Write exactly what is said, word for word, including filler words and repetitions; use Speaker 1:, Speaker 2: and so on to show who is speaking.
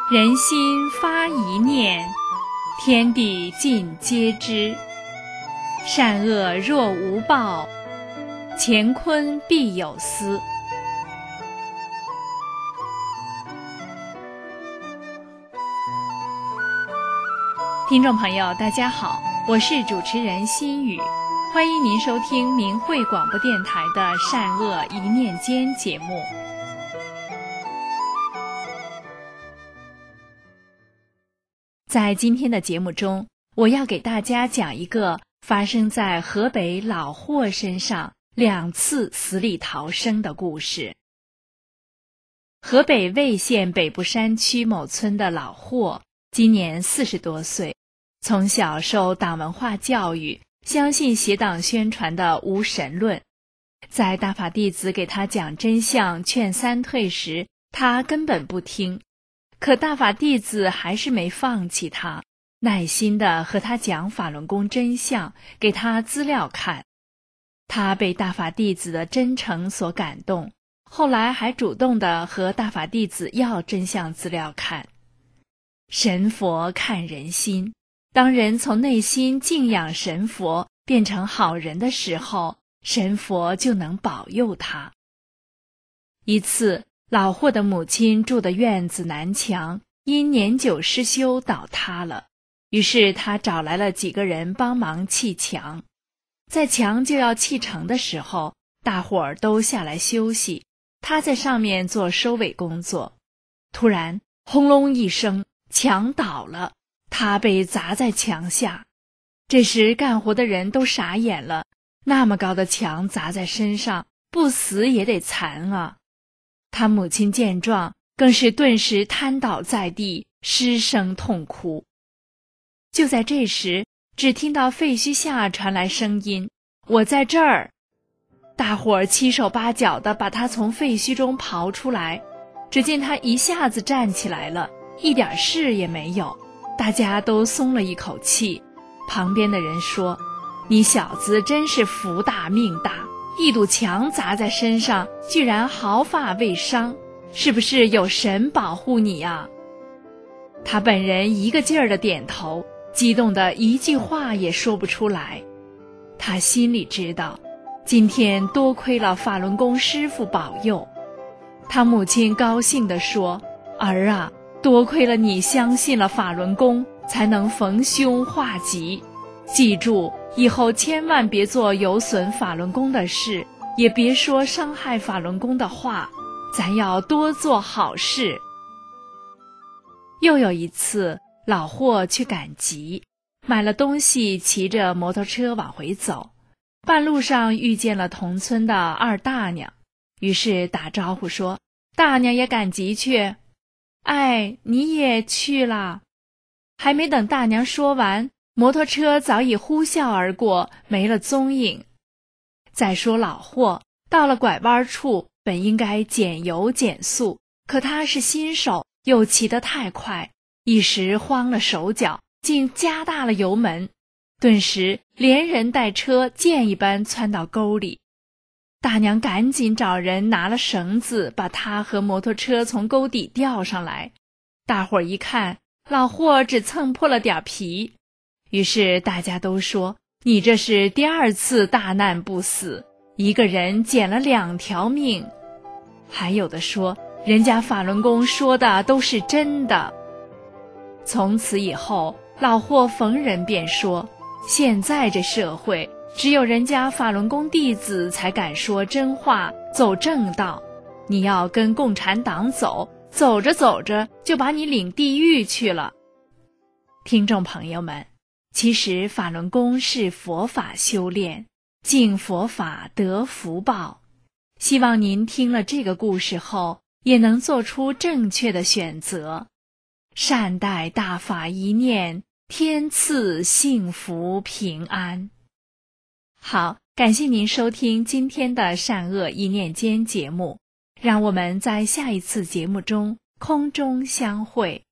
Speaker 1: 人心发一念，天地尽皆知。善恶若无报，乾坤必有私。听众朋友大家好，我是主持人心雨，欢迎您收听明慧广播电台的善恶一念间节目。在今天的节目中，我要给大家讲一个发生在河北老霍身上两次死里逃生的故事。河北魏县北部山区某村的老霍今年四十多岁，从小受党文化教育，相信邪党宣传的无神论。在大法弟子给他讲真相劝三退时，他根本不听，可大法弟子还是没放弃他，耐心地和他讲法轮功真相，给他资料看。他被大法弟子的真诚所感动，后来还主动地和大法弟子要真相资料看。神佛看人心，当人从内心敬仰神佛，变成好人的时候，神佛就能保佑他。一次，老霍的母亲住的院子南墙因年久失修倒塌了，于是他找来了几个人帮忙砌墙。在墙就要砌成的时候，大伙儿都下来休息，他在上面做收尾工作。突然轰隆一声，墙倒了，他被砸在墙下。这时干活的人都傻眼了，那么高的墙砸在身上，不死也得残啊。他母亲见状，更是顿时瘫倒在地，失声痛哭。就在这时，只听到废墟下传来声音：“我在这儿！”大伙儿七手八脚地把他从废墟中刨出来，只见他一下子站起来了，一点事也没有，大家都松了一口气。旁边的人说：“你小子真是福大命大，一堵墙砸在身上，居然毫发未伤，是不是有神保护你啊？”他本人一个劲儿地点头，激动得一句话也说不出来。他心里知道，今天多亏了法轮功师父保佑。他母亲高兴地说：“儿啊，多亏了你相信了法轮功，才能逢凶化吉。记住，以后千万别做有损法轮功的事，也别说伤害法轮功的话，咱要多做好事。”又有一次，老霍去赶集，买了东西，骑着摩托车往回走，半路上遇见了同村的二大娘，于是打招呼说：“大娘也赶集去。”“哎，你也去了。”还没等大娘说完，摩托车早已呼啸而过，没了踪影。再说老霍到了拐弯处，本应该减油减速，可他是新手，又骑得太快，一时慌了手脚，竟加大了油门，顿时连人带车箭一般窜到沟里。大娘赶紧找人拿了绳子，把他和摩托车从沟底吊上来。大伙儿一看，老霍只蹭破了点皮，于是大家都说：“你这是第二次大难不死，一个人捡了两条命。”还有的说，人家法轮功说的都是真的。从此以后，老霍逢人便说：“现在这社会，只有人家法轮功弟子才敢说真话，走正道。你要跟共产党走，走着走着就把你领地狱去了。”听众朋友们，其实法轮功是佛法修炼，敬佛法得福报。希望您听了这个故事后，也能做出正确的选择。善待大法一念，天赐幸福平安。好，感谢您收听今天的善恶一念间节目，让我们在下一次节目中空中相会。